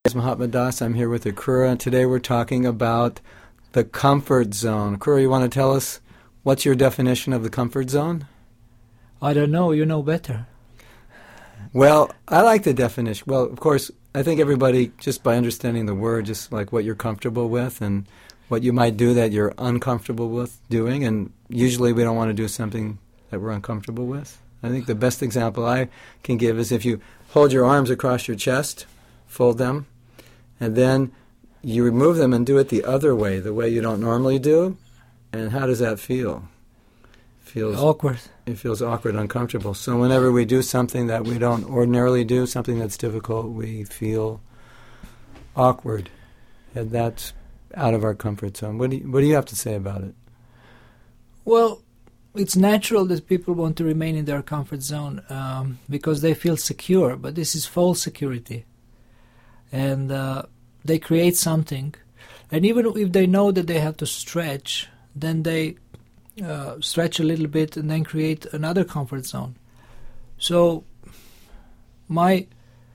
It's Mahatma Das. I'm here with Akrura, and today we're talking about the comfort zone. Akrura, you want to tell us what's your definition of the comfort zone? I don't know. You know better. Well, I like the definition. Well, of course, I think everybody, just by understanding the word, just like what you're comfortable with and what you might do that you're uncomfortable with doing, and usually we don't want to do something that we're uncomfortable with. I think the best example I can give is if you hold your arms across your chest, fold them, and then you remove them and do it the other way, the way you don't normally do. And how does that feel? Feels awkward. It feels awkward, uncomfortable. So whenever we do something that we don't ordinarily do, something that's difficult, we feel awkward. And that's out of our comfort zone. What do you have to say about it? Well, it's natural that people want to remain in their comfort zone because they feel secure, but this is false security. And they create something. And even if they know that they have to stretch, then they stretch a little bit and then create another comfort zone. So my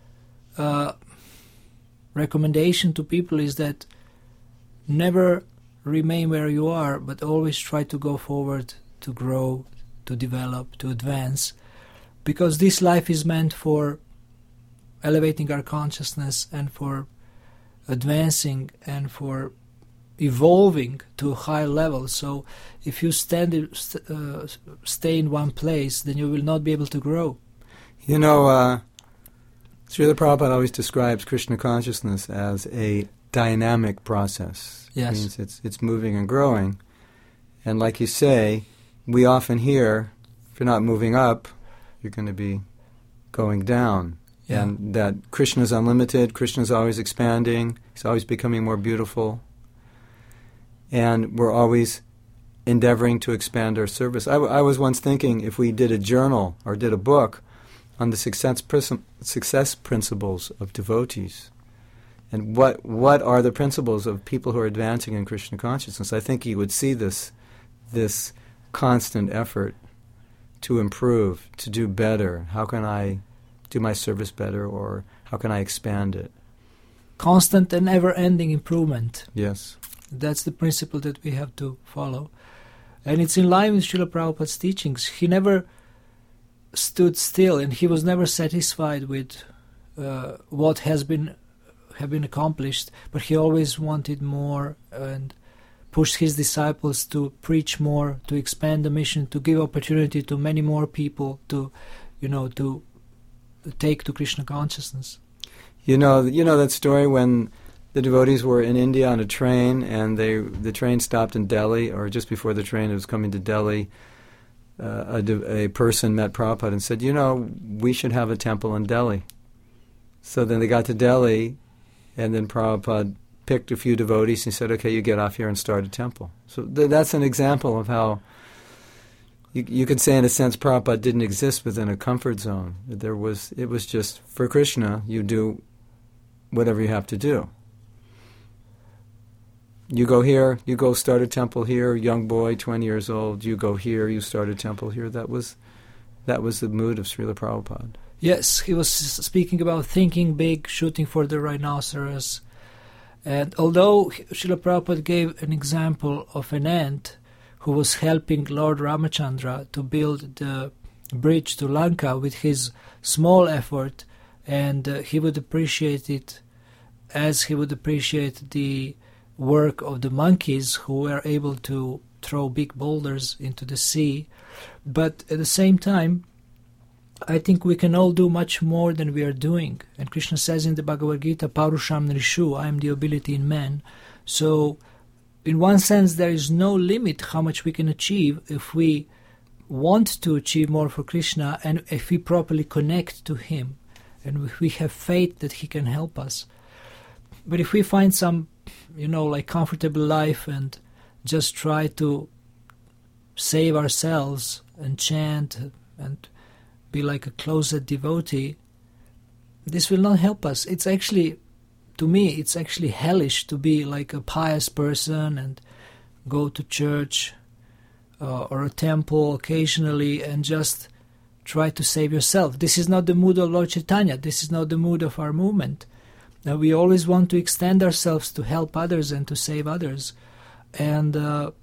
recommendation to people is that never remain where you are, but always try to go forward, to grow, to develop, to advance, because this life is meant for elevating our consciousness and for advancing and for evolving to a higher level. So if you stay in one place, then you will not be able to grow. You know, Srila Prabhupada always describes Krishna consciousness as a dynamic process. Yes. It means it's moving and growing. And like you say, we often hear, if you're not moving up, you're going to be going down. Yeah. And that Krishna is unlimited, Krishna is always expanding, he's always becoming more beautiful. And we're always endeavoring to expand our service. I was once thinking if we did a journal or did a book on the success principles of devotees, and what are the principles of people who are advancing in Krishna consciousness, I think you would see this constant effort to improve, to do better. How can I do my service better, or how can I expand it? Constant and ever-ending improvement. Yes. That's the principle that we have to follow. And it's in line with Srila Prabhupada's teachings. He never stood still, and he was never satisfied with what have been accomplished, but he always wanted more and pushed his disciples to preach more, to expand the mission, to give opportunity to many more people to take to Krishna consciousness. You know that story when the devotees were in India on a train, and the train stopped in Delhi, or just before the train was coming to Delhi, a person met Prabhupada and said, we should have a temple in Delhi. So then they got to Delhi, and then Prabhupada picked a few devotees and said, okay, you get off here and start a temple. So that's an example of how you could say, in a sense, Prabhupada didn't exist within a comfort zone. It was just, for Krishna, you do whatever you have to do. You go here, you go start a temple here, young boy, 20 years old, you go here, you start a temple here. That was the mood of Srila Prabhupada. Yes, he was speaking about thinking big, shooting for the rhinoceros. And although Srila Prabhupada gave an example of an ant who was helping Lord Ramachandra to build the bridge to Lanka with his small effort, and he would appreciate it as he would appreciate the work of the monkeys who were able to throw big boulders into the sea. But at the same time, I think we can all do much more than we are doing. And Krishna says in the Bhagavad Gita, Parusham Nrishu, I am the ability in man. So in one sense, there is no limit how much we can achieve if we want to achieve more for Krishna, and if we properly connect to Him, and if we have faith that He can help us. But if we find some, comfortable life and just try to save ourselves and chant and be like a closet devotee, this will not help us. It's actually, to me, it's actually hellish to be like a pious person and go to church or a temple occasionally and just try to save yourself. This is not the mood of Lord Chaitanya. This is not the mood of our movement. We always want to extend ourselves to help others and to save others. And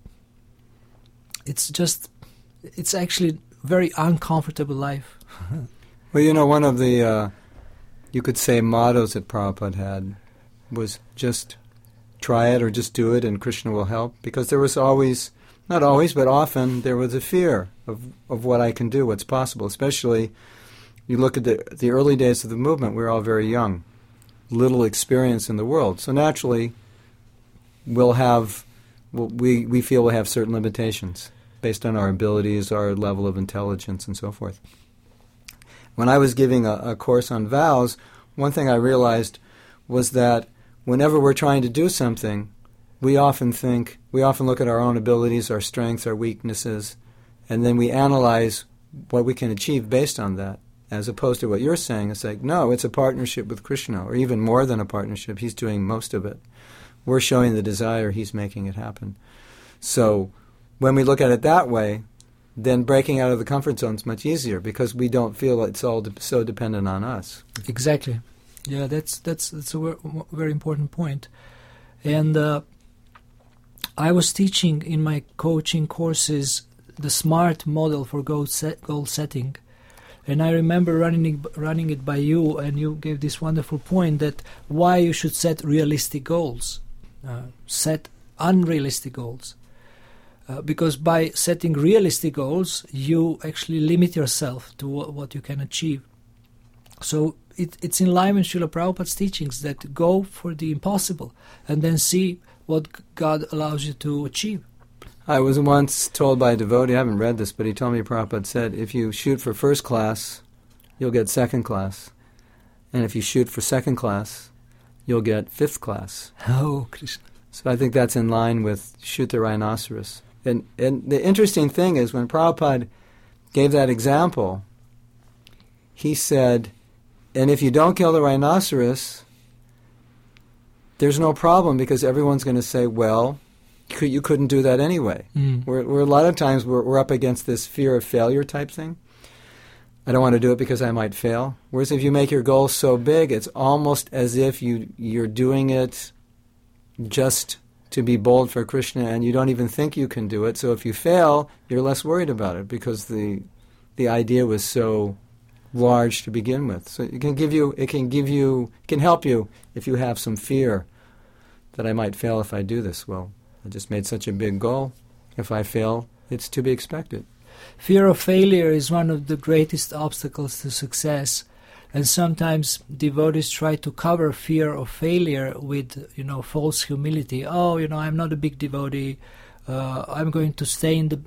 it's actually very uncomfortable life. Well, one of the, you could say, mottos that Prabhupada had was just try it or just do it and Krishna will help. Because there was always, not always, but often, there was a fear of what I can do, what's possible. Especially, you look at the early days of the movement, we were all very young, little experience in the world. So naturally, we feel we'll have certain limitations based on our abilities, our level of intelligence, and so forth. When I was giving a course on vows, one thing I realized was that whenever we're trying to do something, we often look at our own abilities, our strengths, our weaknesses, and then we analyze what we can achieve based on that, as opposed to what you're saying. It's like, no, it's a partnership with Krishna, or even more than a partnership. He's doing most of it. We're showing the desire, he's making it happen. So when we look at it that way, then breaking out of the comfort zone is much easier because we don't feel it's all so dependent on us. Exactly. Yeah, that's a very important point. And I was teaching in my coaching courses the SMART model for goal setting. And I remember running it by you, and you gave this wonderful point that why you should set realistic goals, set unrealistic goals. Because by setting realistic goals, you actually limit yourself to what you can achieve. So it's in line with Srila Prabhupada's teachings that go for the impossible and then see what God allows you to achieve. I was once told by a devotee, I haven't read this, but he told me Prabhupada said, if you shoot for first class, you'll get second class. And if you shoot for second class, you'll get fifth class. Oh, Krishna. So I think that's in line with shoot the rhinoceros. And the interesting thing is when Prabhupada gave that example, he said, and if you don't kill the rhinoceros, there's no problem because everyone's going to say, well, you couldn't do that anyway. We're a lot of times we're up against this fear of failure type thing. I don't want to do it because I might fail. Whereas if you make your goal so big, it's almost as if you're doing it just to be bold for Krishna, and you don't even think you can do it. So if you fail, you're less worried about it because the idea was so large to begin with. So it can help you if you have some fear that I might fail if I do this. Well, I just made such a big goal. If I fail, it's to be expected. Fear of failure is one of the greatest obstacles to success. And sometimes devotees try to cover fear of failure with, false humility. Oh, I'm not a big devotee. I'm going to stay in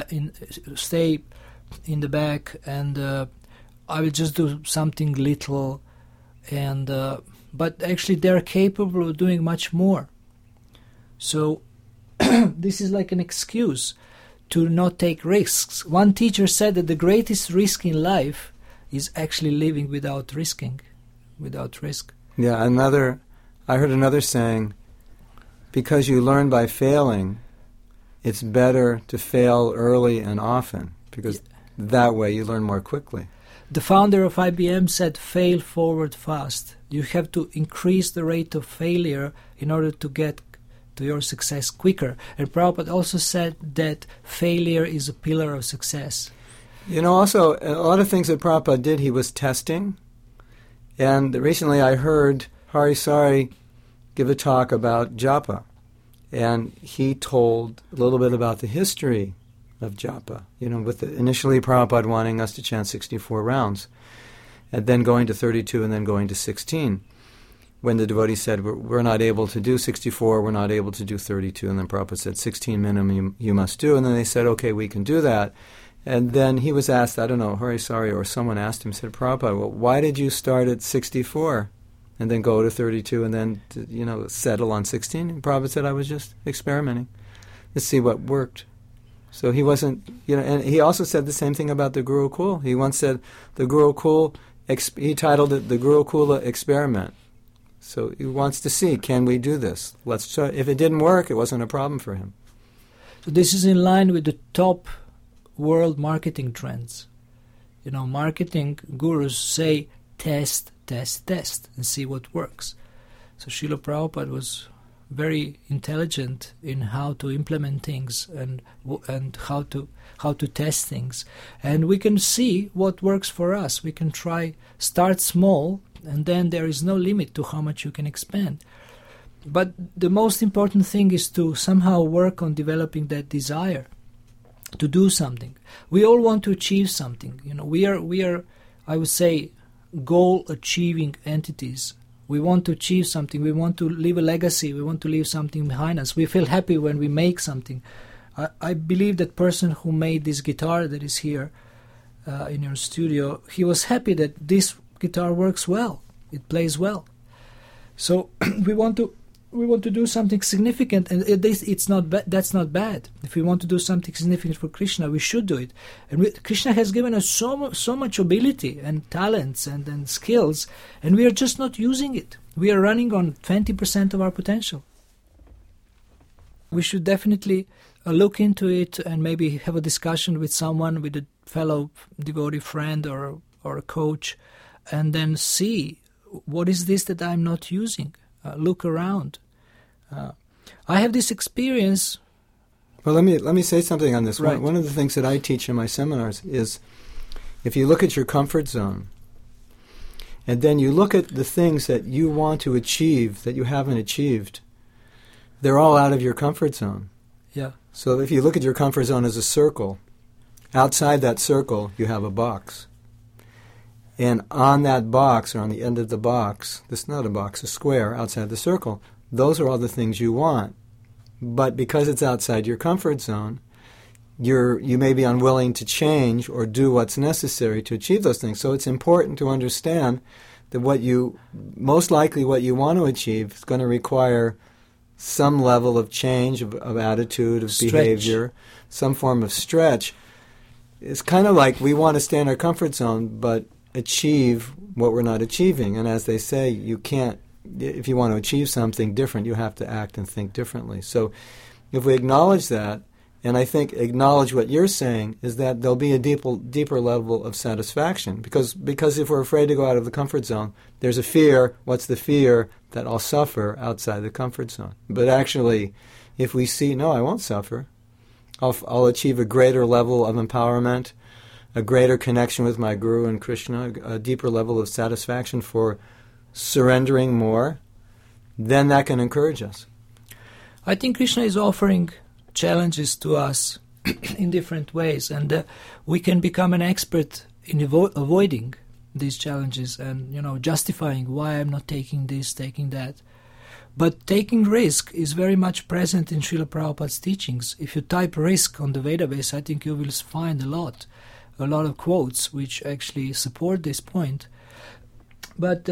the back, and I will just do something little. And but actually, they are capable of doing much more. So this is like an excuse to not take risks. One teacher said that the greatest risk in life is actually living without risk. Yeah, I heard another saying, because you learn by failing, it's better to fail early and often, because that way you learn more quickly. The founder of IBM said, fail forward fast. You have to increase the rate of failure in order to get to your success quicker. And Prabhupada also said that failure is a pillar of success. Also, a lot of things that Prabhupada did, he was testing. And recently I heard Hari Sari give a talk about japa. And he told a little bit about the history of japa. With initially Prabhupada wanting us to chant 64 rounds, and then going to 32 and then going to 16. When the devotee said, we're not able to do 64, we're not able to do 32. And then Prabhupada said, 16 minimum you must do. And then they said, okay, we can do that. And then he was asked, I don't know, Hari Sari or someone asked him, said, Prabhupada, well, why did you start at 64 and then go to 32 and then, settle on 16? And Prabhupada said, I was just experimenting to see what worked. So he wasn't, and he also said the same thing about the Gurukul. He once said, the Gurukul, he titled it the Gurukula Experiment. So he wants to see, can we do this? Let's try. If it didn't work, it wasn't a problem for him. So this is in line with the top world marketing trends. Marketing gurus say test, test, test, and see what works. So Srila Prabhupada was very intelligent in how to implement things and how to test things, and we can see what works for us. We can start small, and then there is no limit to how much you can expand. But the most important thing is to somehow work on developing that desire to do something. We all want to achieve something. We are, I would say, goal-achieving entities. We want to achieve something. We want to leave a legacy. We want to leave something behind us. We feel happy when we make something. I believe that person who made this guitar that is here in your studio, he was happy that this guitar works well. It plays well. So we want to do something significant, and that's not bad. If we want to do something significant for Krishna, we should do it. And Krishna has given us so much ability and talents and skills, and we are just not using it. We are running on 20% of our potential. We should definitely look into it and maybe have a discussion with someone, with a fellow devotee friend or a coach, and then see, what is this that I'm not using? Look around. I have this experience. Well, let me say something on this. Right. One of the things that I teach in my seminars is, if you look at your comfort zone, and then you look at the things that you want to achieve that you haven't achieved, they're all out of your comfort zone. Yeah. So if you look at your comfort zone as a circle, outside that circle you have a box. And on that box, or on the end of the box, this is not a box, a square outside the circle, those are all the things you want. But because it's outside your comfort zone, you may be unwilling to change or do what's necessary to achieve those things. So it's important to understand that most likely what you want to achieve is going to require some level of change of attitude, of behavior, some form of stretch. It's kind of like we want to stay in our comfort zone, but achieve what we're not achieving. And as they say, you can't, if you want to achieve something different, you have to act and think differently. So if we acknowledge that, and I think acknowledge what you're saying, is that there'll be a deeper level of satisfaction. Because if we're afraid to go out of the comfort zone, there's a fear. What's the fear? That I'll suffer outside the comfort zone. But actually, if we see, no, I won't suffer, I'll achieve a greater level of empowerment, a greater connection with my Guru and Krishna, a deeper level of satisfaction for surrendering more, then that can encourage us. I think Krishna is offering challenges to us in different ways, and we can become an expert in avoiding these challenges and, justifying why I'm not taking this, taking that. But taking risk is very much present in Srila Prabhupada's teachings. If you type risk on the database, I think you will find a lot of quotes which actually support this point. But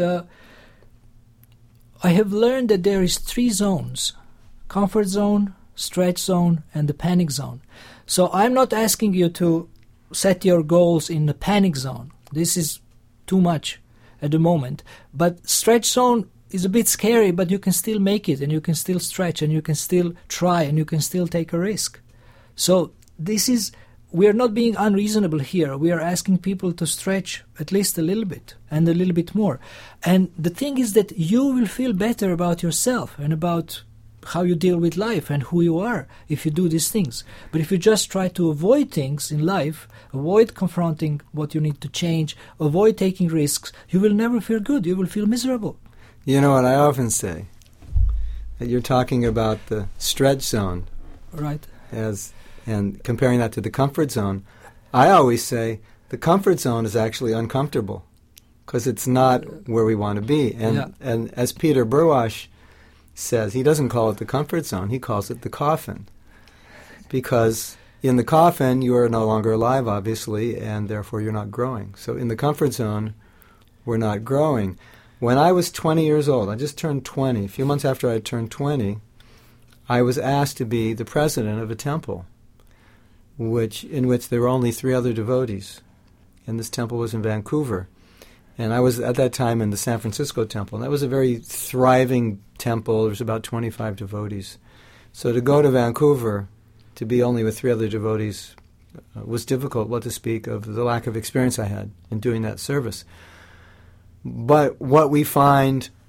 I have learned that there is 3 zones: comfort zone, stretch zone, and the panic zone. So I'm not asking you to set your goals in the panic zone. This is too much at the moment. But stretch zone is a bit scary, but you can still make it, and you can still stretch, and you can still try, and you can still take a risk. So we are not being unreasonable here. We are asking people to stretch at least a little bit and a little bit more. And the thing is that you will feel better about yourself and about how you deal with life and who you are if you do these things. But if you just try to avoid things in life, avoid confronting what you need to change, avoid taking risks, you will never feel good. You will feel miserable. You know what I often say? That you're talking about the stretch zone. Right. And comparing that to the comfort zone. I always say the comfort zone is actually uncomfortable because it's not where we want to be. And as Peter Burwash says, he doesn't call it the comfort zone, he calls it the coffin. Because in the coffin, you are no longer alive, obviously, and therefore you're not growing. So in the comfort zone, we're not growing. When I was 20 years old, I just turned 20, a few months after I turned 20, I was asked to be the president of a temple, in which there were only 3 other devotees. And this temple was in Vancouver. And I was at that time in the San Francisco temple. And that was a very thriving temple. There was about 25 devotees. So to go to Vancouver, to be only with 3 other devotees, was difficult, what to speak of the lack of experience I had in doing that service. But what we find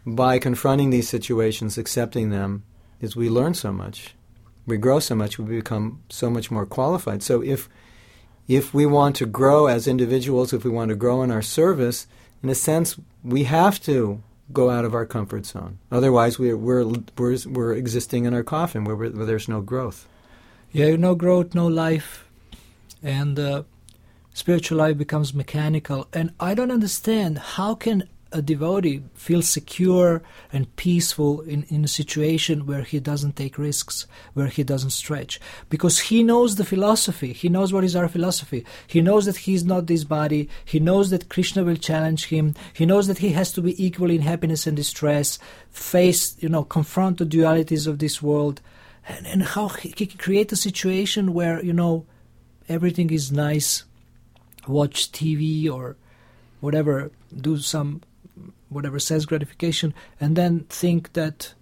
by confronting these situations, accepting them, is we learn so much. We grow so much, we become so much more qualified. So if we want to grow as individuals, if we want to grow in our service, in a sense, we have to go out of our comfort zone. Otherwise, we're existing in our coffin where there's no growth. Yeah, no growth, no life, and spiritual life becomes mechanical. And I don't understand, how can a devotee feel secure and peaceful in a situation where he doesn't take risks, where he doesn't stretch? Because he knows the philosophy. He knows what is our philosophy. He knows that he is not this body. He knows that Krishna will challenge him. He knows that he has to be equal in happiness and distress, confront the dualities of this world. And how he can create a situation where, everything is nice, watch TV or whatever, do some whatever sense gratification, and then think that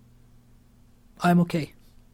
I'm okay.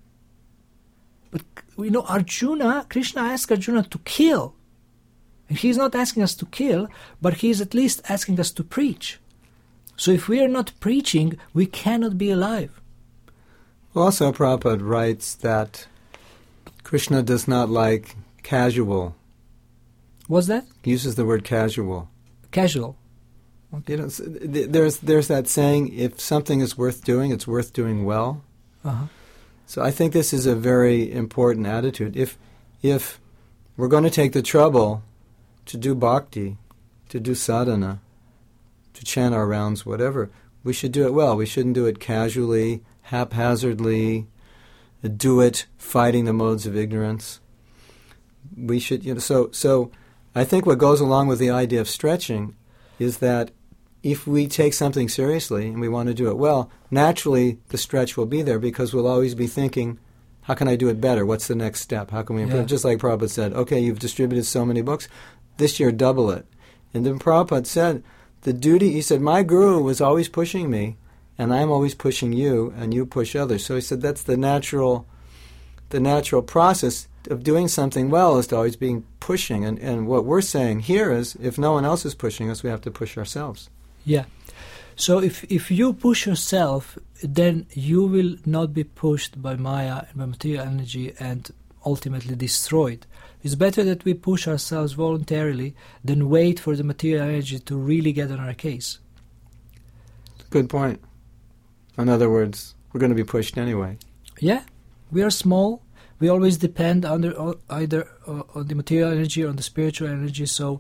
But Arjuna, Krishna asked Arjuna to kill. And he's not asking us to kill, but he's at least asking us to preach. So if we are not preaching, we cannot be alive. Also, Prabhupada writes that Krishna does not like casual. What's that? He uses the word casual. Casual. Okay. There's that saying, if something is worth doing, it's worth doing well. Uh-huh. So I think this is a very important attitude. If we're going to take the trouble to do bhakti, to do sadhana, to chant our rounds, whatever, we should do it well. We shouldn't do it casually, haphazardly, do it fighting the modes of ignorance. We should, so I think what goes along with the idea of stretching is that if we take something seriously and we want to do it well, naturally the stretch will be there because we'll always be thinking, how can I do it better? What's the next step? How can we improve? Yeah. Just like Prabhupada said, okay, you've distributed so many books, this year double it. And then Prabhupada said, he said, my guru was always pushing me, and I'm always pushing you, and you push others. So he said that's the natural process of doing something well is to always being pushing. And what we're saying here is, if no one else is pushing us, we have to push ourselves. Yeah. So if you push yourself, then you will not be pushed by Maya and by material energy and ultimately destroyed. It's better that we push ourselves voluntarily than wait for the material energy to really get on our case. Good point. In other words, we're going to be pushed anyway. Yeah. We are small. We always depend either on the material energy or on the spiritual energy. So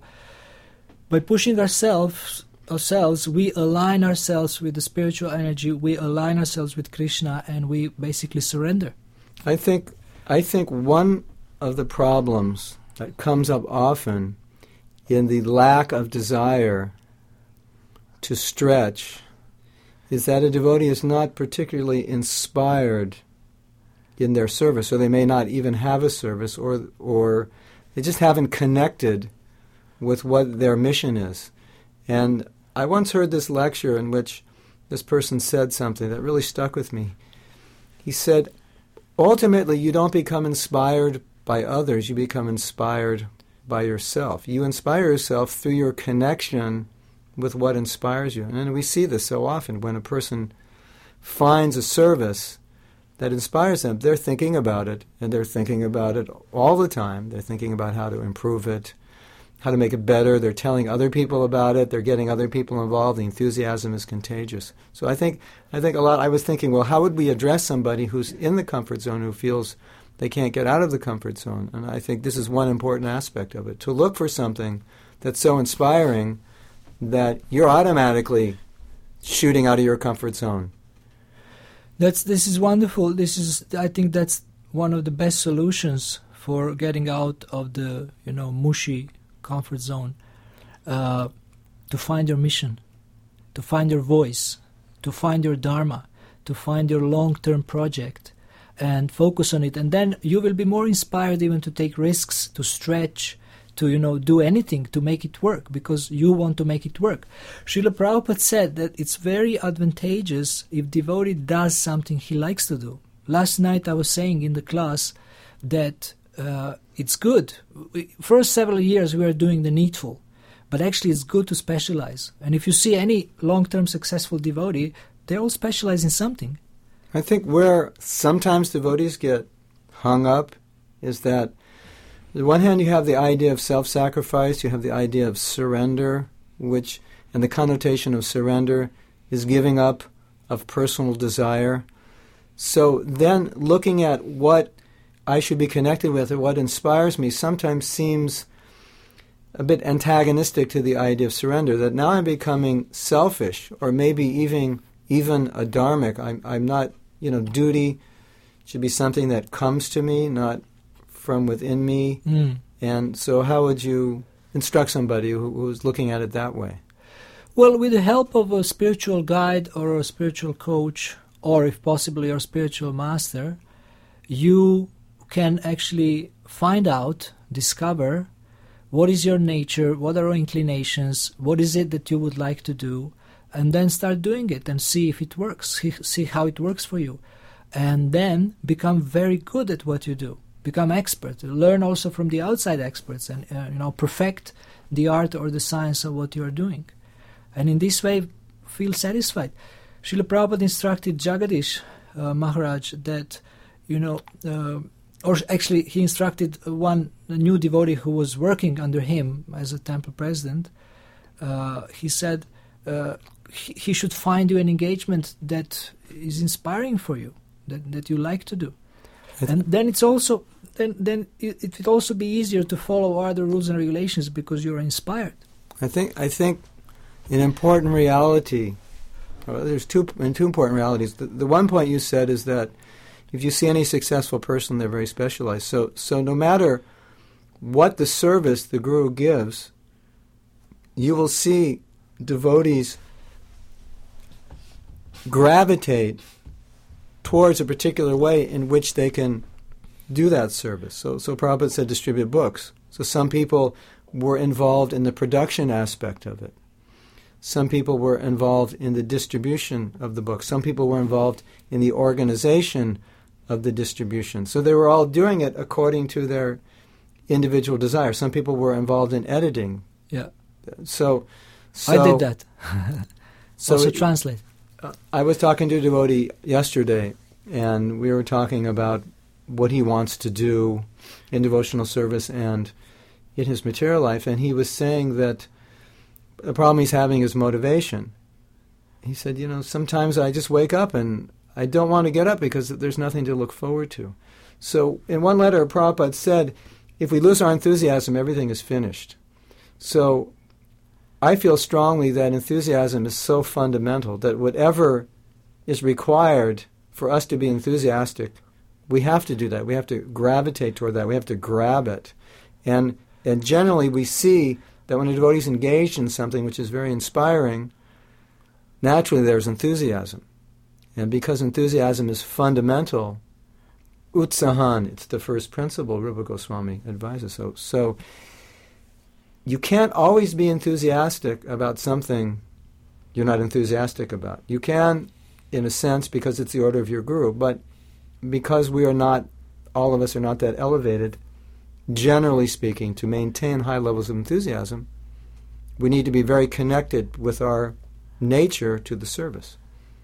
by pushing ourselves, we align ourselves with the spiritual energy, we align ourselves with Krishna, and we basically surrender. I think one of the problems that comes up often in the lack of desire to stretch is that a devotee is not particularly inspired in their service, or they may not even have a service, or they just haven't connected with what their mission is. And I once heard this lecture in which this person said something that really stuck with me. He said, ultimately, you don't become inspired by others, you become inspired by yourself. You inspire yourself through your connection with what inspires you. And we see this so often. When a person finds a service that inspires them, they're thinking about it, and they're thinking about it all the time. They're thinking about how to improve it, how to make it better. They're telling other people about it. They're getting other people involved. The enthusiasm is contagious. So I think a lot. I was thinking, well, how would we address somebody who's in the comfort zone, who feels they can't get out of the comfort zone? And I think this is one important aspect of it, to look for something that's so inspiring that you're automatically shooting out of your comfort zone. This is wonderful. I think that's one of the best solutions for getting out of the mushy comfort zone, to find your mission, to find your voice, to find your dharma, to find your long-term project, and focus on it. And then you will be more inspired even to take risks, to stretch, to do anything to make it work, because you want to make it work. Srila Prabhupada said that it's very advantageous if devotee does something he likes to do. Last night I was saying in the class that it's good. First several years we are doing the needful, But actually it's good to specialize. And if you see any long-term successful devotee, they all specialize in something. I think where sometimes devotees get hung up is that on the one hand you have the idea of self-sacrifice, you have the idea of surrender, and the connotation of surrender is giving up of personal desire. So then looking at what I should be connected with or what inspires me sometimes seems a bit antagonistic to the idea of surrender, that now I'm becoming selfish, or maybe even a dharmic. I'm not, duty should be something that comes to me, not from within me. And so how would you instruct somebody who's looking at it that way? Well, with the help of a spiritual guide or a spiritual coach, or if possible your spiritual master, you can actually find out, discover what is your nature, what are your inclinations, what is it that you would like to do, and then start doing it and see if it works, see how it works for you. And then become very good at what you do, become expert, learn also from the outside experts and perfect the art or the science of what you are doing. And in this way, feel satisfied. Srila Prabhupada instructed Jagadish Maharaj that, or actually he instructed one new devotee who was working under him as a temple president. He said he should find you an engagement that is inspiring for you, that you like to do. And then it's also then it will also be easier to follow other rules and regulations because you're inspired. I think an important reality. There's two important realities. The one point you said is that if you see any successful person, they're very specialized. So no matter what the service the Guru gives, you will see devotees gravitate towards a particular way in which they can do that service. So Prabhupada said distribute books. So some people were involved in the production aspect of it. Some people were involved in the distribution of the book. Some people were involved in the organization of the distribution. So they were all doing it according to their individual desire. Some people were involved in editing. Yeah. So I did that. So translate. I was talking to a devotee yesterday, and we were talking about what he wants to do in devotional service and in his material life, and he was saying that the problem he's having is motivation. He said, sometimes I just wake up and I don't want to get up because there's nothing to look forward to. So in one letter, Prabhupada said, if we lose our enthusiasm, everything is finished. So I feel strongly that enthusiasm is so fundamental that whatever is required for us to be enthusiastic, we have to do that. We have to gravitate toward that. We have to grab it. And generally we see that when a devotee is engaged in something which is very inspiring, naturally there's enthusiasm. And because enthusiasm is fundamental, utsahan, it's the first principle Rupa Goswami advises. So you can't always be enthusiastic about something you're not enthusiastic about. You can, in a sense, because it's the order of your guru, but because we are not, all of us are not that elevated, generally speaking, to maintain high levels of enthusiasm, we need to be very connected with our nature to the service.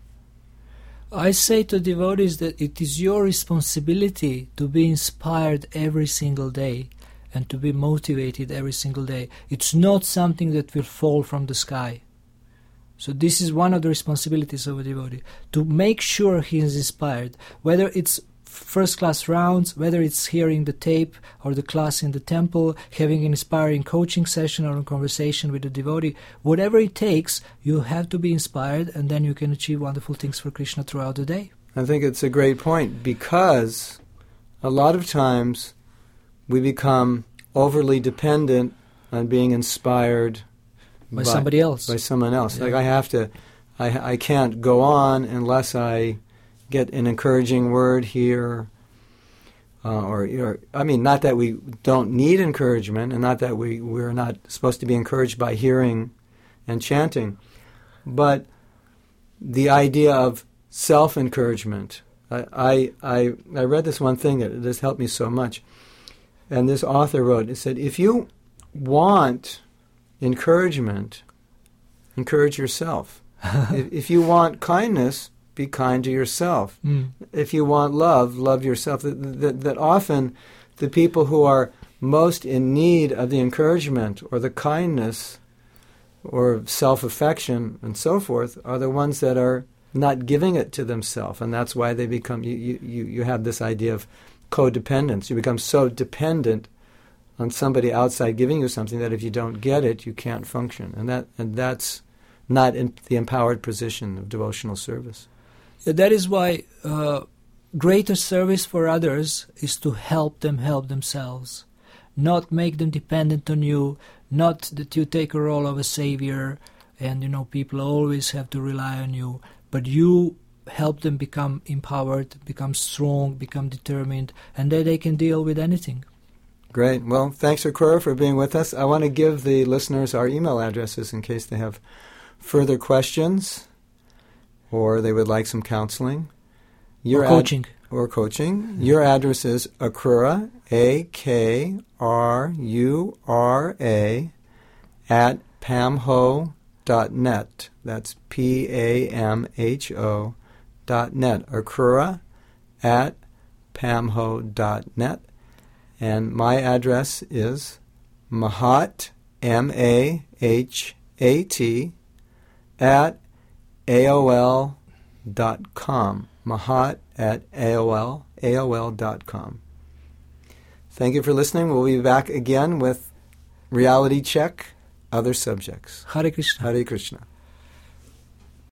I say to devotees that it is your responsibility to be inspired every single day and to be motivated every single day. It's not something that will fall from the sky. So this is one of the responsibilities of a devotee, to make sure he is inspired, whether it's first-class rounds, whether it's hearing the tape or the class in the temple, having an inspiring coaching session or a conversation with a devotee, whatever it takes, you have to be inspired, and then you can achieve wonderful things for Krishna throughout the day. I think it's a great point, because a lot of times we become overly dependent on being inspired by somebody else. By someone else. Yeah. Like I can't go on unless I get an encouraging word here, not that we don't need encouragement, and not that we're not supposed to be encouraged by hearing and chanting, but the idea of self-encouragement. I read this one thing that has helped me so much, and this author wrote, it said, if you want encouragement, encourage yourself. If you want kindness, be kind to yourself. If you want love, love yourself. That often the people who are most in need of the encouragement or the kindness or self-affection and so forth are the ones that are not giving it to themselves. And that's why they become, you have this idea of codependence. You become so dependent on somebody outside giving you something that if you don't get it, you can't function. And that's not in the empowered position of devotional service. That is why greater service for others is to help them help themselves, not make them dependent on you, not that you take a role of a savior and, people always have to rely on you, but you help them become empowered, become strong, become determined, and then they can deal with anything. Great. Well, thanks, Akrura, for being with us. I want to give the listeners our email addresses in case they have further questions or they would like some counseling. Or coaching. Or coaching. Your address is Akrura, Akrura, at pamho.net. That's PAMHO.net. Akrura at pamho.net. And my address is Mahat, MAHAT, at AOL.com. Mahat at AOL.com. Thank you for listening. We'll be back again with Reality Check, other subjects. Hare Krishna. Hare Krishna.